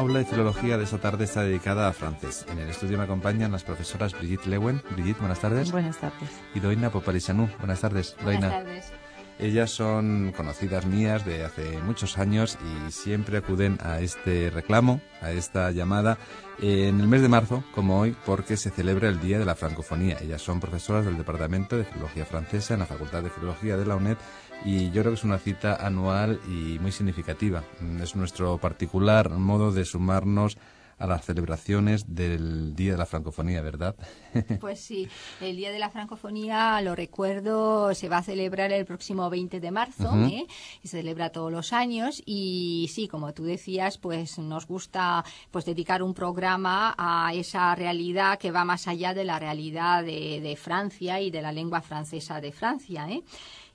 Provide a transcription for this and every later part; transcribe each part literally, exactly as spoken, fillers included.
aula de filología de esta tarde está dedicada a francés. En el estudio me acompañan las profesoras Brigitte Lewen. Brigitte, buenas tardes. Buenas tardes. Y Doina Poparisanu. Buenas tardes. Buenas Doina. tardes. Ellas son conocidas mías de hace muchos años y siempre acuden a este reclamo, a esta llamada, en el mes de marzo, como hoy, porque se celebra el Día de la Francofonía. Ellas son profesoras del Departamento de Filología Francesa en la Facultad de Filología de la UNED y yo creo que es una cita anual y muy significativa. Es nuestro particular modo de sumarnos a las celebraciones del Día de la Francofonía, ¿verdad? Pues sí, el Día de la Francofonía, lo recuerdo, se va a celebrar el próximo veinte de marzo, uh-huh. ¿eh? Y se celebra todos los años y sí, como tú decías, pues nos gusta pues dedicar un programa a esa realidad que va más allá de la realidad de, de Francia y de la lengua francesa de Francia, ¿eh?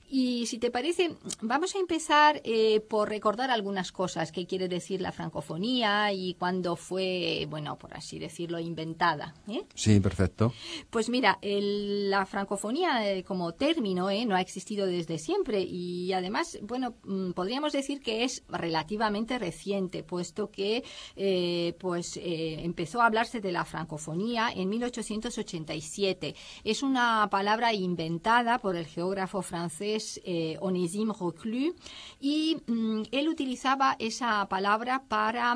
Y si te parece, vamos a empezar eh, por recordar algunas cosas que quiere decir la francofonía y cuándo fue, bueno, por así decirlo, inventada, ¿eh? Sí, perfecto. Pues mira, el, la francofonía eh, como término eh, no ha existido desde siempre y además, bueno, mm, podríamos decir que es relativamente reciente, puesto que eh, pues eh, empezó a hablarse de la francofonía en mil ochocientos ochenta y siete. Es una palabra inventada por el geógrafo francés Eh, Onésime Reclus y mm, él utilizaba esa palabra para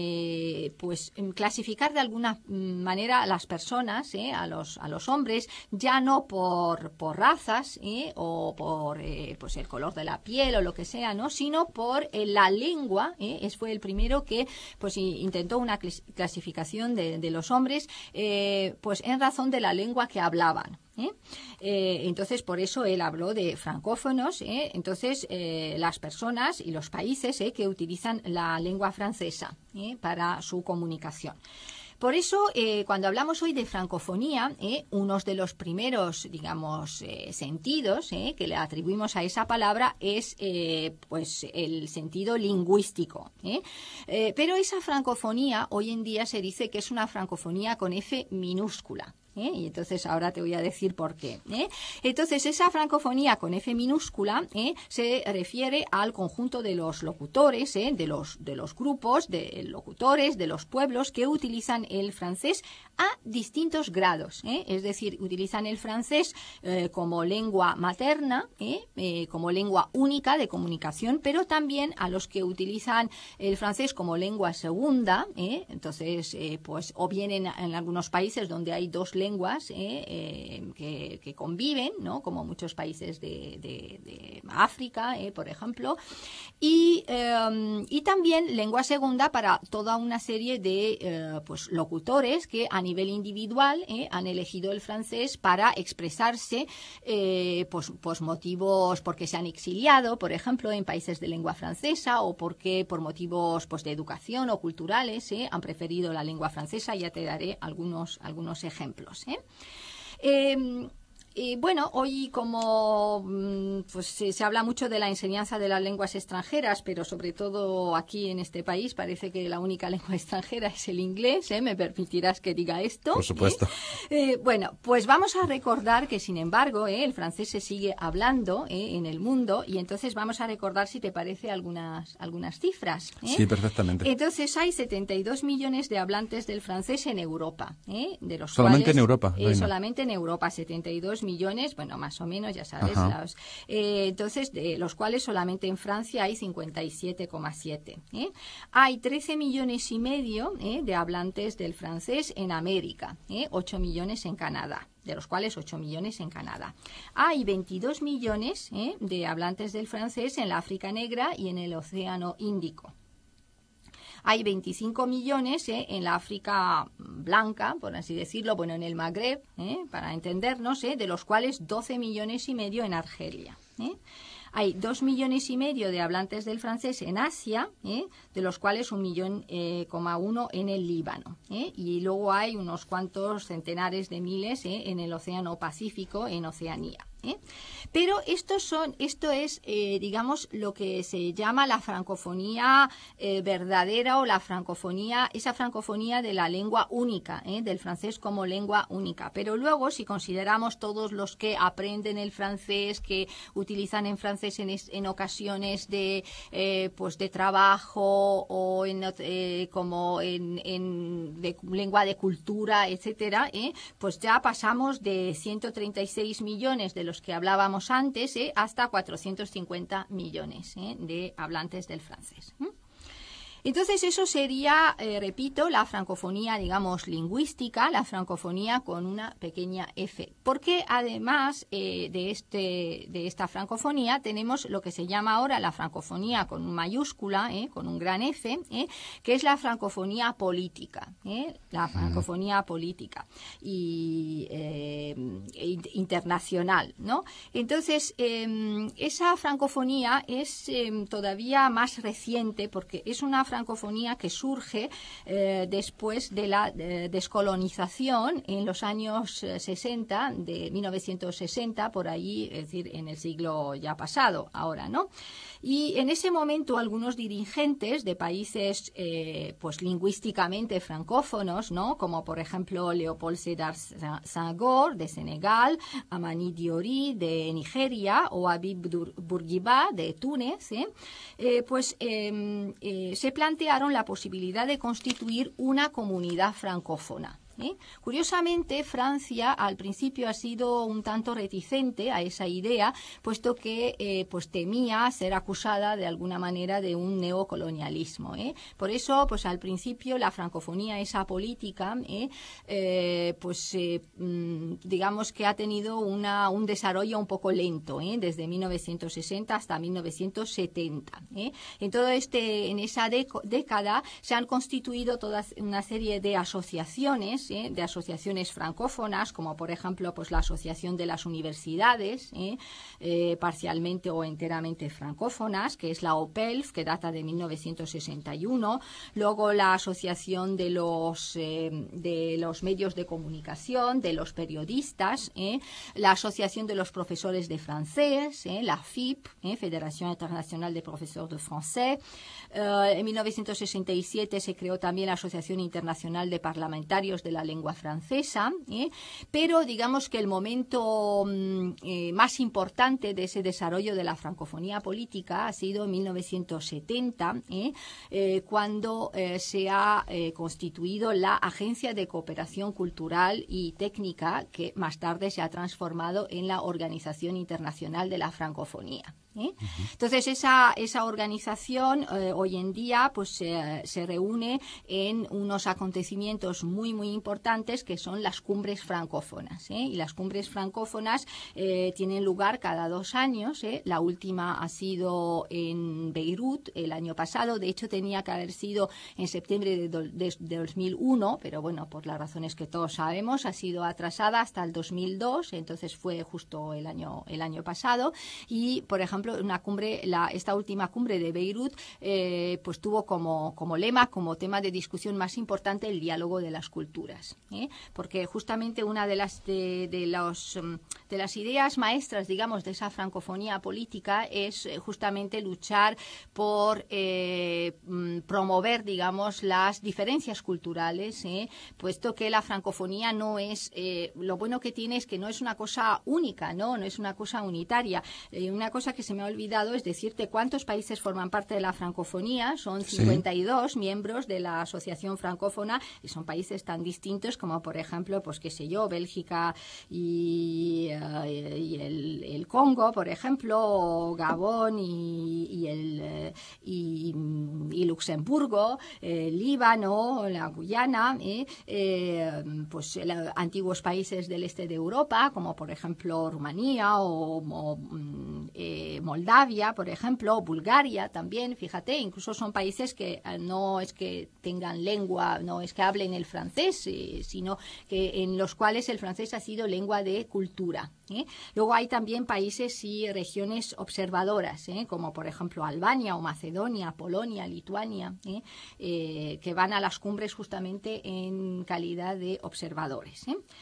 eh, pues clasificar de alguna manera a las personas, eh, a los a los hombres, ya no por por razas eh, o por eh, pues el color de la piel o lo que sea, no, sino por eh, la lengua. Eh, es fue el primero que pues intentó una clasificación de, de los hombres eh, pues en razón de la lengua que hablaban. ¿Eh? Eh, entonces, por eso él habló de francófonos, ¿eh? Entonces, eh, las personas y los países ¿eh? que utilizan la lengua francesa ¿eh? para su comunicación. Por eso, eh, cuando hablamos hoy de francofonía, eh, uno de los primeros, digamos, eh, sentidos eh, que le atribuimos a esa palabra es eh, pues el sentido lingüístico. ¿eh? Eh, pero esa francofonía, hoy en día se dice que es una francofonía con F minúscula. ¿Eh? Y entonces ahora te voy a decir por qué. ¿eh? Entonces, esa francofonía con F minúscula ¿eh? se refiere al conjunto de los locutores, ¿eh? de los de los grupos de locutores de los pueblos que utilizan el francés a distintos grados. ¿eh? Es decir, utilizan el francés eh, como lengua materna, ¿eh? Eh, como lengua única de comunicación, pero también a los que utilizan el francés como lengua segunda. ¿eh? Entonces, eh, pues o bien en, en algunos países donde hay dos lenguas lenguas eh, eh, que, que conviven, ¿no? Como muchos países de, de, de África, eh, por ejemplo, y, eh, y también lengua segunda para toda una serie de eh, pues, locutores que a nivel individual eh, han elegido el francés para expresarse eh, pues, pues motivos porque se han exiliado, por ejemplo, en países de lengua francesa o porque por motivos pues, de educación o culturales eh, han preferido la lengua francesa. Ya te daré algunos, algunos ejemplos. ¿eh? Eh, Y bueno, hoy como pues se, se habla mucho de la enseñanza de las lenguas extranjeras, pero sobre todo aquí en este país parece que la única lengua extranjera es el inglés, ¿eh? Me permitirás que diga esto. Por supuesto. ¿eh? Eh, bueno, pues vamos a recordar que sin embargo ¿eh? el francés se sigue hablando ¿eh? en el mundo y entonces vamos a recordar, si te parece, algunas, algunas cifras. ¿eh? Sí, perfectamente. Entonces hay setenta y dos millones de hablantes del francés en Europa. ¿eh? De los solamente cuales, en Europa. Eh, solamente en Europa, setenta y dos millones, bueno, más o menos, ya sabes, los, eh, entonces, de los cuales solamente en Francia hay cincuenta y siete coma siete. ¿eh? Hay trece millones y medio ¿eh? de hablantes del francés en América, ¿eh? ocho millones en Canadá, de los cuales ocho millones en Canadá. Hay veintidós millones ¿eh? de hablantes del francés en la África Negra y en el Océano Índico. Hay veinticinco millones ¿eh? en la África blanca, por así decirlo, bueno, en el Magreb, ¿eh? para entendernos, ¿eh? de los cuales doce millones y medio en Argelia. ¿eh? Hay dos millones y medio de hablantes del francés en Asia, ¿eh? de los cuales un millón eh, coma uno en el Líbano. ¿eh? Y luego hay unos cuantos centenares de miles ¿eh? en el Océano Pacífico, en Oceanía. ¿eh? Pero estos son, esto es, eh, digamos, lo que se llama la francofonía eh, verdadera o la francofonía, esa francofonía de la lengua única, ¿eh? Del francés como lengua única. Pero luego, si consideramos todos los que aprenden el francés, que utilizan en francés en, en ocasiones de, eh, pues de trabajo o en, eh, como en, en de lengua de cultura, etcétera, ¿eh? Pues ya pasamos de ciento treinta y seis millones de los que hablábamos antes, ¿eh? hasta cuatrocientos cincuenta millones ¿eh? de hablantes del francés. ¿eh? Entonces eso sería, eh, repito, la francofonía, digamos, lingüística, la francofonía con una pequeña F. Porque además eh, de, este, de esta francofonía tenemos lo que se llama ahora la francofonía con mayúscula, eh, con un gran F, eh, que es la francofonía política, eh, la francofonía política y eh, internacional, ¿no? Entonces, eh, esa francofonía es eh, todavía más reciente porque es una francofonía que surge eh, después de la eh, descolonización en los años eh, sesenta, de mil novecientos sesenta, por ahí, es decir, en el siglo ya pasado, ahora, ¿no? Y en ese momento algunos dirigentes de países eh, pues lingüísticamente francófonos, ¿no? Como por ejemplo Léopold Sédar Senghor de Senegal, Amani Diori de Nigeria o Habib Bourguiba de Túnez, ¿eh? Eh, pues eh, eh, se plantearon la posibilidad de constituir una comunidad francófona. ¿Eh? Curiosamente, Francia al principio ha sido un tanto reticente a esa idea, puesto que eh, pues temía ser acusada de alguna manera de un neocolonialismo. ¿eh? Por eso, pues al principio la francofonía, esa política, ¿eh? Eh, pues eh, digamos que ha tenido una, un desarrollo un poco lento, ¿eh? desde mil novecientos sesenta hasta mil novecientos setenta. ¿eh? En todo este, en esa década se han constituido toda una serie de asociaciones, ¿eh? de asociaciones francófonas, como por ejemplo pues la Asociación de las Universidades, ¿eh? Eh, parcialmente o enteramente francófonas, que es la O P E L F, que data de mil novecientos sesenta y uno, luego la Asociación de los, eh, de los Medios de Comunicación, de los periodistas, ¿eh? la Asociación de los Profesores de Francés, ¿eh? la F I P, ¿eh? Fédération Internationale des Professeurs de Français. Eh, en mil novecientos sesenta y siete se creó también la Asociación Internacional de Parlamentarios de la lengua francesa, ¿eh? pero digamos que el momento eh, más importante de ese desarrollo de la francofonía política ha sido en mil novecientos setenta, ¿eh? Eh, cuando eh, se ha eh, constituido la Agencia de Cooperación Cultural y Técnica, que más tarde se ha transformado en la Organización Internacional de la Francofonía. ¿Eh? Uh-huh. Entonces esa, esa organización eh, hoy en día pues eh, se reúne en unos acontecimientos muy muy importantes que son las cumbres francófonas, ¿eh? y las cumbres francófonas eh, tienen lugar cada dos años, ¿eh? La última ha sido en Beirut el año pasado, de hecho tenía que haber sido en septiembre de, do, de, de dos mil uno, pero bueno, por las razones que todos sabemos ha sido atrasada hasta el dos mil dos, entonces fue justo el año, el año pasado y por ejemplo una cumbre, la, esta última cumbre de Beirut, eh, pues tuvo como, como lema, como tema de discusión más importante el diálogo de las culturas, ¿eh? porque justamente una de las de, de los de las ideas maestras, digamos, de esa francofonía política es justamente luchar por eh, promover, digamos, las diferencias culturales, ¿eh? puesto que la francofonía no es, eh, lo bueno que tiene es que no es una cosa única, no, no es una cosa unitaria, eh, una cosa que se me ha olvidado es decirte cuántos países forman parte de la francofonía. Son cincuenta y dos sí. miembros de la Asociación Francófona y son países tan distintos como, por ejemplo, pues qué sé yo, Bélgica y, uh, y el, el Congo, por ejemplo, o Gabón y, y, el, y, y Luxemburgo, eh, Líbano, la Guyana, eh, eh, pues el, antiguos países del este de Europa, como por ejemplo Rumanía o, o eh, Moldavia, por ejemplo, Bulgaria también, fíjate, incluso son países que eh, no es que tengan lengua, no es que hablen el francés, eh, sino que en los cuales el francés ha sido lengua de cultura. ¿eh? Luego hay también países y regiones observadoras, ¿eh? como por ejemplo Albania o Macedonia, Polonia, Lituania, ¿eh? Eh, que van a las cumbres justamente en calidad de observadores. ¿eh?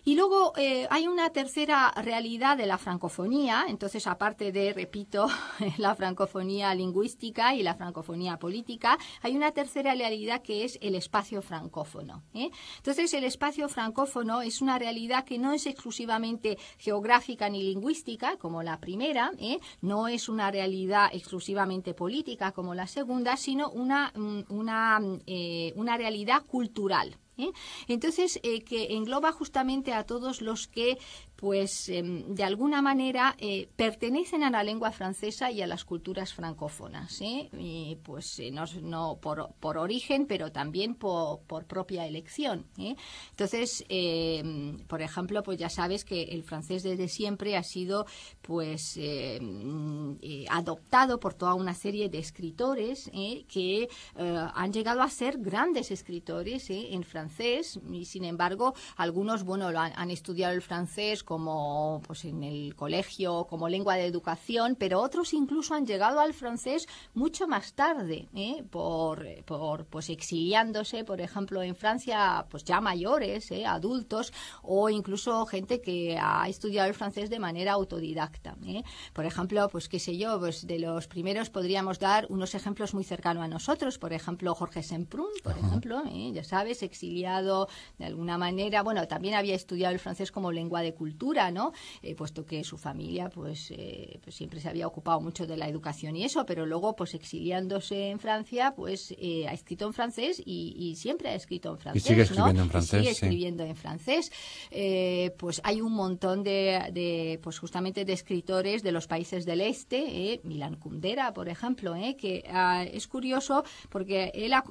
Y luego eh, hay una tercera realidad de la francofonía, entonces aparte de, repito, la francofonía lingüística y la francofonía política, hay una tercera realidad que es el espacio francófono, ¿eh? Entonces el espacio francófono es una realidad que no es exclusivamente geográfica ni lingüística, como la primera, ¿eh? No es una realidad exclusivamente política, como la segunda, sino una, una, eh, una realidad cultural. ¿Eh? Entonces, eh, que engloba justamente a todos los que, pues, eh, de alguna manera eh, pertenecen a la lengua francesa y a las culturas francófonas, ¿eh? Y, pues, eh, no, no por, por origen, pero también por, por propia elección, ¿eh? Entonces, eh, por ejemplo, pues ya sabes que el francés desde siempre ha sido, pues, eh, eh, adoptado por toda una serie de escritores ¿eh? que eh, han llegado a ser grandes escritores ¿eh? en francés. Francés, y sin embargo algunos bueno lo han, han estudiado el francés como pues en el colegio como lengua de educación, pero otros incluso han llegado al francés mucho más tarde ¿eh? por, por pues exiliándose por ejemplo en Francia pues ya mayores, ¿eh? adultos, o incluso gente que ha estudiado el francés de manera autodidacta ¿eh? Por ejemplo pues qué sé yo, pues de los primeros podríamos dar unos ejemplos muy cercanos a nosotros, por ejemplo Jorge Semprún, por uh-huh. ejemplo ¿eh? ya sabes, exiliado de alguna manera, bueno, también había estudiado el francés como lengua de cultura, ¿no? Eh, puesto que su familia, pues, eh, pues siempre se había ocupado mucho de la educación y eso, pero luego, pues, exiliándose en Francia, pues, eh, ha escrito en francés y, y siempre ha escrito en francés, y sigue escribiendo ¿no? en francés, y sigue sí. escribiendo en francés. Eh, pues hay un montón de, de, pues, justamente de escritores de los países del este, eh, Milan Kundera, por ejemplo, eh, que uh, es curioso porque él, uh,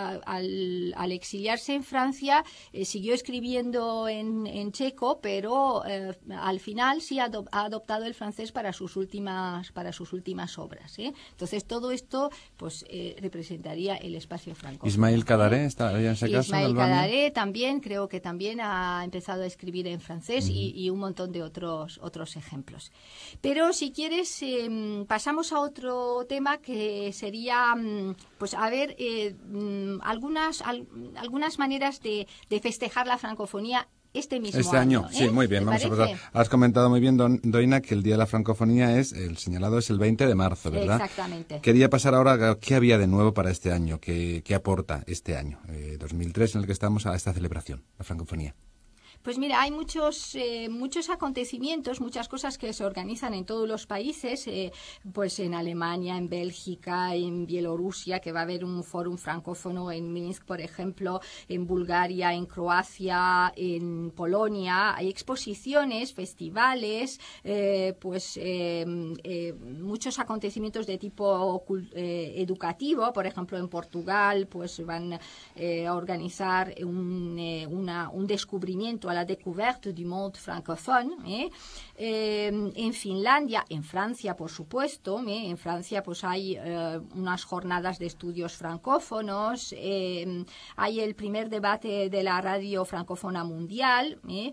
al, al exiliarse en Francia eh, siguió escribiendo en, en checo, pero eh, al final sí ha, adop- ha adoptado el francés para sus últimas para sus últimas obras. ¿eh? Entonces todo esto pues eh, representaría el espacio francófono. Ismail Cadaré ¿eh? está en ese caso. Ismail Cadaré también creo que también ha empezado a escribir en francés uh-huh. y, y un montón de otros otros ejemplos. Pero si quieres eh, pasamos a otro tema que sería pues a ver eh, algunas al, algunas maneras De, de festejar la francofonía este mismo este año. año ¿eh? Sí, muy bien, vamos parece? a pasar. Has comentado muy bien, Don, Doina, que el Día de la Francofonía es, el señalado es el veinte de marzo, ¿verdad? Exactamente. Quería pasar ahora a qué había de nuevo para este año, qué, qué aporta este año, eh, dos mil tres, en el que estamos, a esta celebración, la francofonía. Pues mira, hay muchos eh, muchos acontecimientos, muchas cosas que se organizan en todos los países, eh, pues en Alemania, en Bélgica, en Bielorrusia, que va a haber un fórum francófono en Minsk, por ejemplo, en Bulgaria, en Croacia, en Polonia. Hay exposiciones, festivales, eh, pues eh, eh, muchos acontecimientos de tipo eh, educativo. Por ejemplo, en Portugal, pues van eh, a organizar un, eh, una, un descubrimiento a la découverte du monde francophone, ¿eh? Eh, en Finlandia, en Francia, por supuesto, ¿eh? En Francia pues hay eh, unas jornadas de estudios francófonos, eh, hay el primer debate de la radio francófona mundial, ¿eh?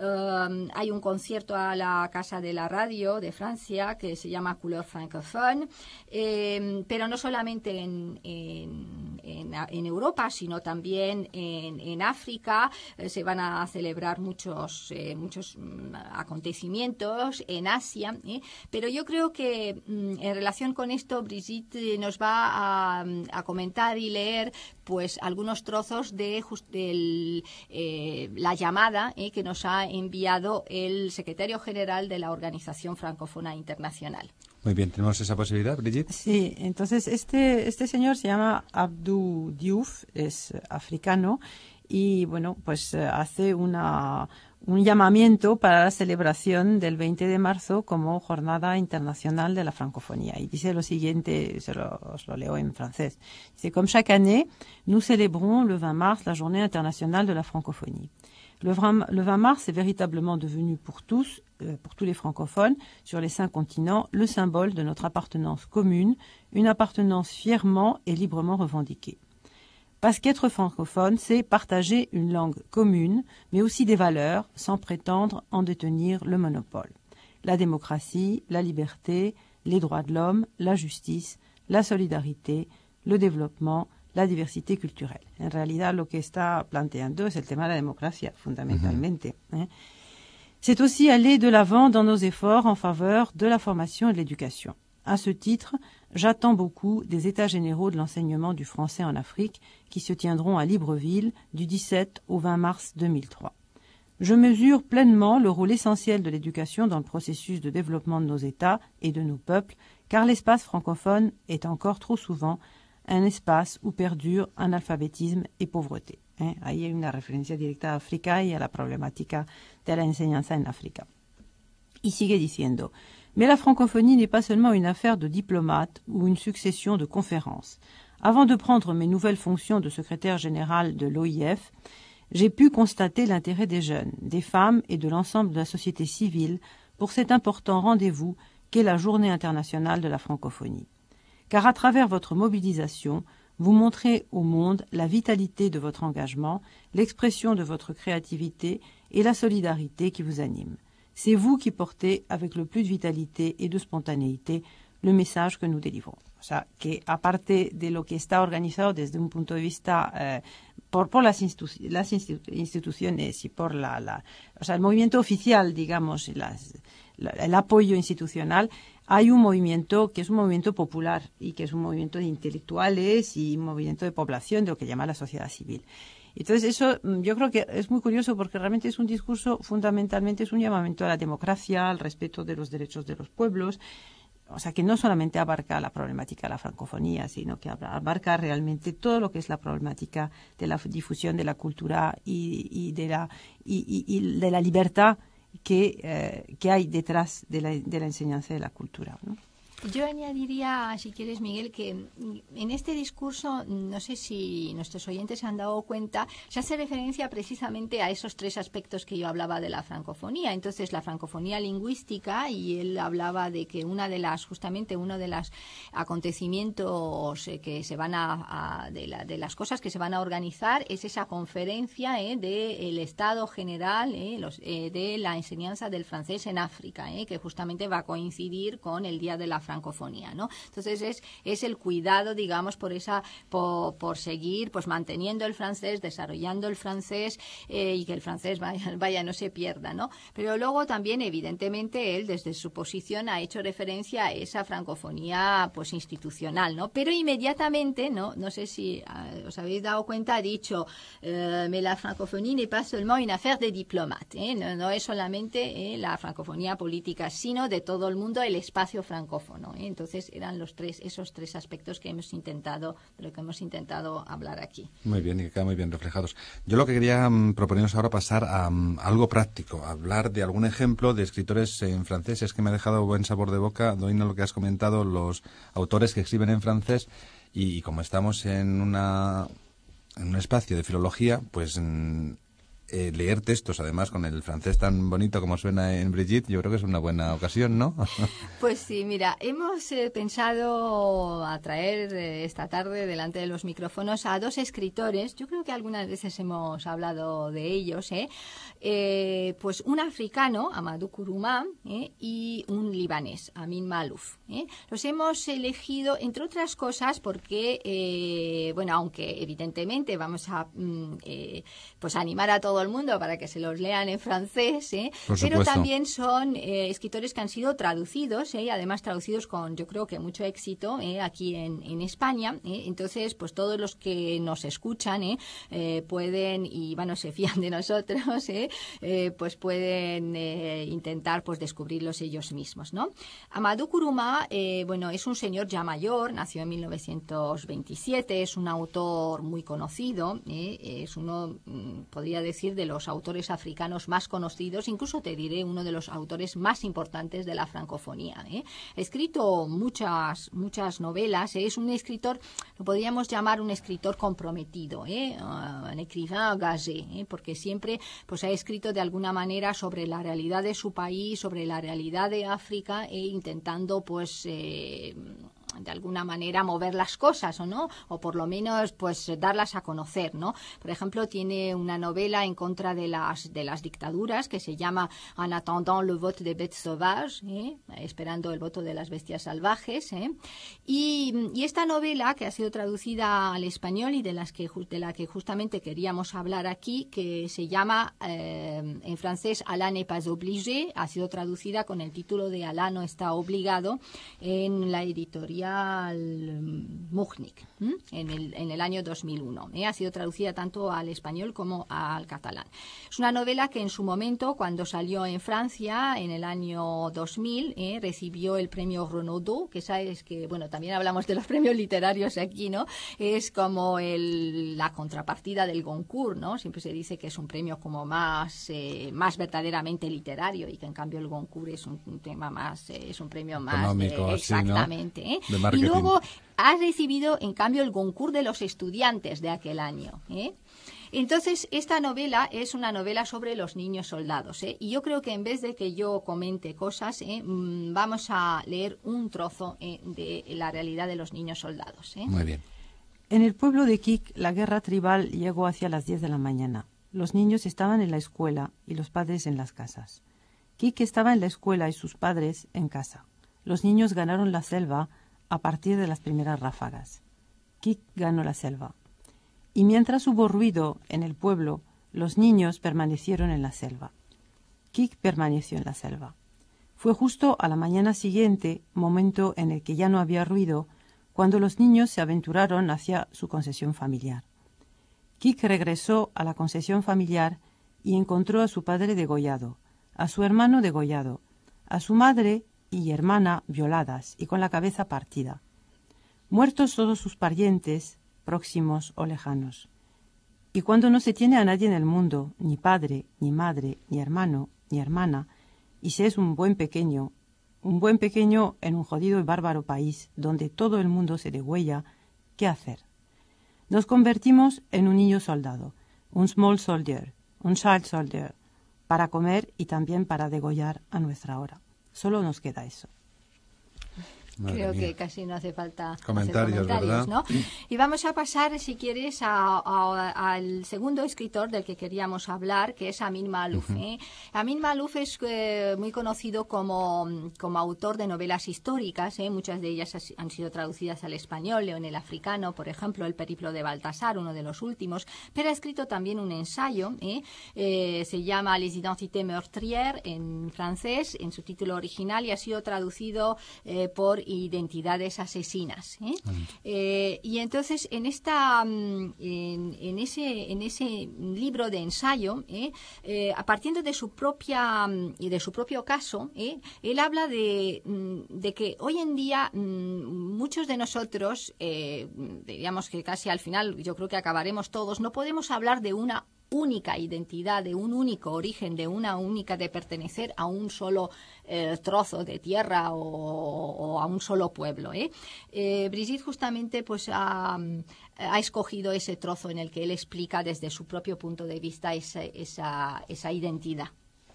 Eh, hay un concierto a la Casa de la Radio de Francia que se llama Couleur francophone, eh, pero no solamente en, en, en, en Europa, sino también en, en África, eh, se van a celebrar muchos eh, muchos mm, acontecimientos en Asia, ¿eh? Pero yo creo que mm, en relación con esto Brigitte nos va a, a comentar y leer pues algunos trozos de just, del, eh, la llamada eh, que nos ha enviado el secretario general de la Organización Francófona Internacional. Muy bien, ¿tenemos esa posibilidad, Brigitte? Sí, entonces este, este señor se llama Abdou Diouf, es africano, y bueno, pues hace una, un llamamiento para la celebración del veinte de marzo como Jornada Internacional de la Francofonía. Y dice lo siguiente, se lo, os lo leo en francés. Dice, comme chaque année, nous célébrons le vingt mars la Journée internationale de la francophonie. Le vingt mars est véritablement devenu pour tous, euh, pour tous les francophones sur les cinq continents, le symbole de notre appartenance commune, une appartenance fièrement et librement revendiquée. Parce qu'être francophone, c'est partager une langue commune, mais aussi des valeurs, sans prétendre en détenir le monopole. La démocratie, la liberté, les droits de l'homme, la justice, la solidarité, le développement, la diversité culturelle. En realidad lo que está planteando es el tema de la democracia, fundamentalmente. Uh-huh. ¿eh? C'est aussi aller de l'avant dans nos efforts en faveur de la formation et de l'éducation. À ce titre, j'attends beaucoup des États généraux de l'enseignement du français en Afrique qui se tiendront à Libreville du dix-sept au vingt mars deux mille trois. Je mesure pleinement le rôle essentiel de l'éducation dans le processus de développement de nos États et de nos peuples, car l'espace francophone est encore trop souvent un espace où perdure analphabétisme et pauvreté. ¿Eh? Ahí hay una referencia directa a África y a la problemática de la enseñanza en África. Y sigue diciendo, mais la francophonie n'est pas seulement une affaire de diplomates ou une succession de conférences. Avant de prendre mes nouvelles fonctions de secrétaire général de l'O I F, j'ai pu constater l'intérêt des jeunes, des femmes et de l'ensemble de la société civile pour cet important rendez-vous qu'est la Journée internationale de la francophonie. Car à travers votre mobilisation, vous montrez au monde la vitalité de votre engagement, l'expression de votre créativité et la solidarité qui vous anime. C'est vous qui portez avec le plus de vitalité et de spontanéité le message que nous délivrons. O sea, que aparte de lo que está organizado desde un punto de vista eh, por, por las, institu las institu instituciones y por la, la, o sea, el movimiento oficial, digamos, las, la, el apoyo institucional, hay un movimiento que es un movimiento popular y que es un movimiento de intelectuales y un movimiento de población, de lo que llama la sociedad civil. Entonces eso yo creo que es muy curioso porque realmente es un discurso, fundamentalmente es un llamamiento a la democracia, al respeto de los derechos de los pueblos, o sea que no solamente abarca la problemática de la francofonía, sino que abarca realmente todo lo que es la problemática de la difusión de la cultura y, y, de, la, y, y, y de la libertad que, eh, que hay detrás de la, de la enseñanza de la cultura, ¿no? Yo añadiría, si quieres, Miguel, que en este discurso, no sé si nuestros oyentes se han dado cuenta, se hace referencia precisamente a esos tres aspectos que yo hablaba de la francofonía. Entonces, la francofonía lingüística, y él hablaba de que una de las, justamente uno de los acontecimientos que se van a, a de, la, de las cosas que se van a organizar es esa conferencia eh, del Estado General eh, los, eh, de la enseñanza del francés en África, eh, que justamente va a coincidir con el Día de la francofonía, ¿no? Entonces es, es el cuidado, digamos, por esa por, por seguir pues manteniendo el francés, desarrollando el francés eh, y que el francés vaya, vaya no se pierda, ¿no? Pero luego también, evidentemente, él desde su posición ha hecho referencia a esa francofonía pues institucional, ¿no? Pero inmediatamente, ¿no? No sé si uh, os habéis dado cuenta, ha dicho uh, mais la francophonie n'est pas seulement une affaire de diplomates, ¿eh? No, no es solamente eh, la francofonía política, sino de todo el mundo, el espacio francófono. ¿no? Entonces eran los tres, esos tres aspectos que hemos intentado, de lo que hemos intentado hablar aquí. Muy bien, y que quedan muy bien reflejados. Yo lo que quería um, proponeros ahora pasar a um, algo práctico, hablar de algún ejemplo de escritores en francés. Es que me ha dejado buen sabor de boca, Doina, lo que has comentado, los autores que escriben en francés, y, y como estamos en una en un espacio de filología, pues mm, Eh, leer textos, además, con el francés tan bonito como suena en Brigitte, yo creo que es una buena ocasión, ¿no? Pues sí, mira, hemos eh, pensado a traer eh, esta tarde delante de los micrófonos a dos escritores, yo creo que algunas veces hemos hablado de ellos, ¿eh? Eh, pues un africano, Amadou Kourouma, ¿eh? y un libanés, Amin Maalouf, ¿eh? Los hemos elegido, entre otras cosas, porque, eh, bueno, aunque evidentemente vamos a mm, eh, pues animar a todos el mundo para que se los lean en francés, ¿eh? Pero también son eh, escritores que han sido traducidos, ¿eh? Además traducidos con, yo creo que mucho éxito ¿eh? aquí en, en España, ¿eh? Entonces, pues todos los que nos escuchan ¿eh? Eh, pueden, y bueno, se fían de nosotros, ¿eh? Eh, pues pueden eh, intentar pues descubrirlos ellos mismos, ¿no? Amadou Kourouma, eh, bueno, es un señor ya mayor, nació en mil novecientos veintisiete, es un autor muy conocido, ¿eh? Es uno, podría decir, de los autores africanos más conocidos, incluso te diré uno de los autores más importantes de la francofonía, ¿eh? Ha escrito muchas muchas novelas, ¿eh? Es un escritor, lo podríamos llamar un escritor comprometido, ¿eh? Uh, un écrivain engagé, ¿eh? Porque siempre pues ha escrito de alguna manera sobre la realidad de su país, sobre la realidad de África e intentando pues eh, de alguna manera mover las cosas, o no, o por lo menos pues darlas a conocer, ¿no? Por ejemplo, tiene una novela en contra de las de las dictaduras que se llama En attendant le vote des bêtes sauvages, ¿eh? Esperando el voto de las bestias salvajes, ¿eh? y, y esta novela, que ha sido traducida al español y de las que de la que justamente queríamos hablar aquí, que se llama eh, en francés Allah n'est pas obligé, ha sido traducida con el título de Allah no está obligado en la editorial Muchnik, ¿eh? en, el, en el año dos mil uno. ¿eh? Ha sido traducida tanto al español como al catalán. Es una novela que en su momento, cuando salió en Francia en el año dos mil, ¿eh? recibió el premio Renaudot, que sabes que, bueno, también hablamos de los premios literarios aquí, ¿no? Es como el, la contrapartida del Goncourt, ¿no? Siempre se dice que es un premio como más, eh, más verdaderamente literario y que en cambio el Goncourt es un, un tema más, eh, es un premio más económico, eh, exactamente. ¿sí, no? ¿eh? De marketing. Y luego ha recibido en cambio el Goncourt de los estudiantes de aquel año, ¿eh? Entonces, esta novela es una novela sobre los niños soldados, ¿eh? Y yo creo que en vez de que yo comente cosas, ¿eh? vamos a leer un trozo ¿eh? de la realidad de los niños soldados, ¿eh? Muy bien. En el pueblo de Kik, la guerra tribal llegó hacia las diez de la mañana. Los niños estaban en la escuela y los padres en las casas. Kik estaba en la escuela y sus padres en casa. Los niños ganaron la selva a partir de las primeras ráfagas. Kik ganó la selva. Y mientras hubo ruido en el pueblo, los niños permanecieron en la selva. Kik permaneció en la selva. Fue justo a la mañana siguiente, momento en el que ya no había ruido, cuando los niños se aventuraron hacia su concesión familiar. Kik regresó a la concesión familiar y encontró a su padre degollado, a su hermano degollado, a su madre y hermana violadas y con la cabeza partida. Muertos todos sus parientes, próximos o lejanos. Y cuando no se tiene a nadie en el mundo, ni padre, ni madre, ni hermano, ni hermana, y se es un buen pequeño, un buen pequeño en un jodido y bárbaro país donde todo el mundo se degüella, ¿qué hacer? Nos convertimos en un niño soldado, un small soldier, un child soldier, para comer y también para degollar a nuestra hora. Solo nos queda eso. Madre Creo mía. que casi no hace falta Comentarios, hacer comentarios, ¿verdad? ¿no? Y vamos a pasar, si quieres, a, a, al segundo escritor del que queríamos hablar, que es Amin Maalouf. Uh-huh. ¿eh? Amin Maalouf es eh, muy conocido como, como autor de novelas históricas. ¿eh? Muchas de ellas han sido traducidas al español o en el africano, por ejemplo, El periplo de Baltasar, uno de los últimos. Pero ha escrito también un ensayo, ¿eh? Eh, se llama Les identités meurtrières en francés, en su título original, y ha sido traducido eh, por Identidades asesinas. ¿eh? Eh, y entonces en esta en, en ese en ese libro de ensayo, ¿eh? Eh, partiendo de su propia y de su propio caso, ¿eh? él habla de, de que hoy en día muchos de nosotros, eh, diríamos que casi al final, yo creo que acabaremos todos, no podemos hablar de una única identidad, de un único origen, de una única, de pertenecer a un solo eh, trozo de tierra o, o a un solo pueblo. ¿eh? Eh, Brigitte justamente pues ha, ha escogido ese trozo en el que él explica desde su propio punto de vista esa, esa, esa identidad.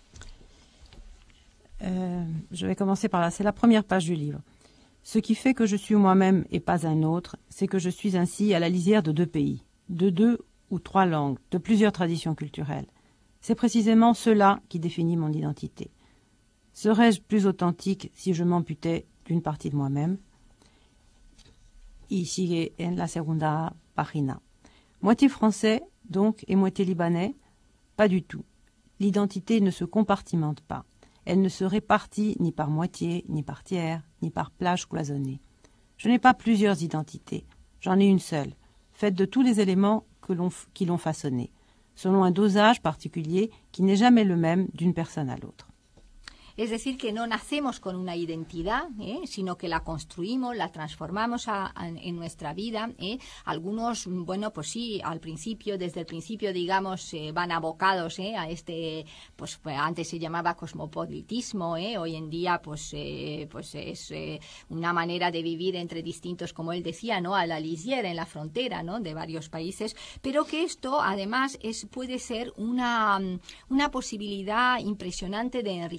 Euh, je vais commencer par là. C'est la première page du livre. Ce qui fait que je suis moi-même et pas un autre, c'est que je suis ainsi à la lisière de deux pays, de deux ou trois langues, de plusieurs traditions culturelles. C'est précisément cela qui définit mon identité. Serais-je plus authentique si je m'amputais d'une partie de moi-même? Y sigue en la segunda página. Moitié français, donc, et moitié libanais? Pas du tout. L'identité ne se compartimente pas. Elle ne se répartit ni par moitié, ni par tiers, ni par plages cloisonnées. Je n'ai pas plusieurs identités. J'en ai une seule, faite de tous les éléments que l'on, qui l'ont façonné, selon un dosage particulier qui n'est jamais le même d'une personne à l'autre. Es decir, que no nacemos con una identidad, ¿eh? sino que la construimos, la transformamos a, a, en nuestra vida. ¿eh? Algunos, bueno, pues sí, al principio, desde el principio, digamos, eh, van abocados ¿eh? a este, pues, pues antes se llamaba cosmopolitismo, ¿eh? hoy en día, pues, eh, pues es eh, una manera de vivir entre distintos, como él decía, ¿no? A la lisière, en la frontera, ¿no? De varios países, pero que esto, además, es puede ser una, una posibilidad impresionante de enriquecerse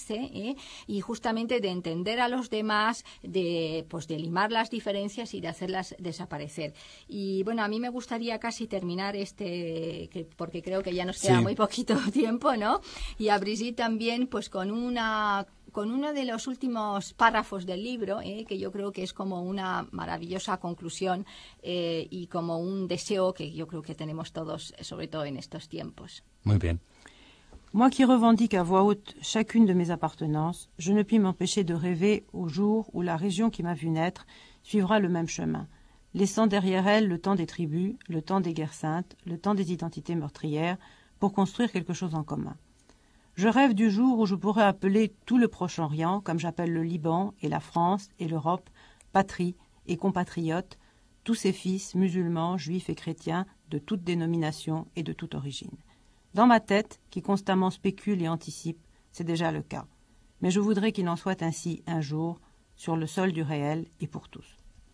entenderse, ¿eh? Y justamente de entender a los demás, de, pues, de limar las diferencias y de hacerlas desaparecer. Y bueno, a mí me gustaría casi terminar este, que, porque creo que ya nos queda sí. muy poquito tiempo, ¿no? Y a Brigitte también, pues con una... con uno de los últimos párrafos del libro, eh, que yo creo que es como una maravillosa conclusión eh, y como un deseo que yo creo que tenemos todos, sobre todo en estos tiempos. Muy bien. Moi qui revendique à voix haute chacune de mes appartenances, je ne puis m'empêcher de rêver au jour où la région qui m'a vu naître suivra le même chemin, laissant derrière elle le temps des tribus, le temps des guerres saintes, le temps des identités meurtrières, pour construire quelque chose en commun. Je rêve du jour où je pourrai appeler tout le Proche-Orient, comme j'appelle le Liban et la France et l'Europe, patrie et compatriotes, tous ces fils musulmans, juifs et chrétiens de toute dénomination et de toute origine. Dans ma tête, qui constamment spécule et anticipe, c'est déjà le cas. Mais je voudrais qu'il en soit ainsi un jour, sur le sol du réel et pour tous.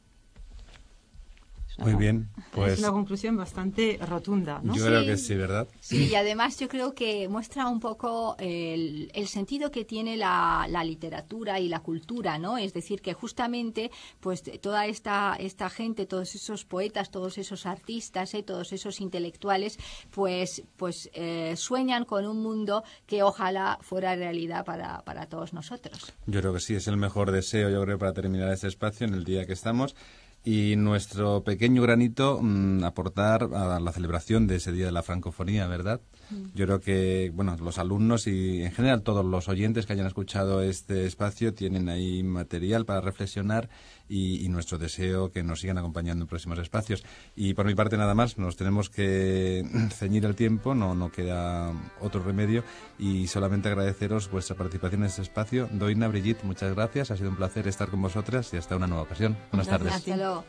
Muy bien, pues es una conclusión bastante rotunda, ¿no? Yo Sí. creo que sí, ¿verdad? Sí, y además yo creo que muestra un poco el, el sentido que tiene la, la literatura y la cultura, ¿no? Es decir, que justamente pues toda esta, esta gente, todos esos poetas, todos esos artistas, ¿eh? Todos esos intelectuales, pues, pues eh, sueñan con un mundo que ojalá fuera realidad para, para todos nosotros. Yo creo que sí, es el mejor deseo, yo creo, para terminar este espacio en el día que estamos. Y nuestro pequeño granito, mmm, aportar a la celebración de ese Día de la Francofonía, ¿verdad? Mm. Yo creo que, bueno, los alumnos y en general todos los oyentes que hayan escuchado este espacio tienen ahí material para reflexionar y, y nuestro deseo que nos sigan acompañando en próximos espacios. Y por mi parte nada más, nos tenemos que ceñir el tiempo, no, no queda otro remedio y solamente agradeceros vuestra participación en este espacio. Doina, Brigitte, muchas gracias, ha sido un placer estar con vosotras y hasta una nueva ocasión. Buenas tardes. Hasta luego.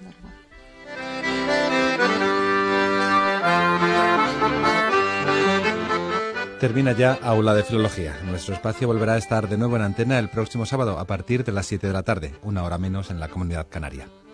Termina ya Aula de Filología. Nuestro espacio volverá a estar de nuevo en antena el próximo sábado a partir de las siete de la tarde, una hora menos en la Comunidad Canaria.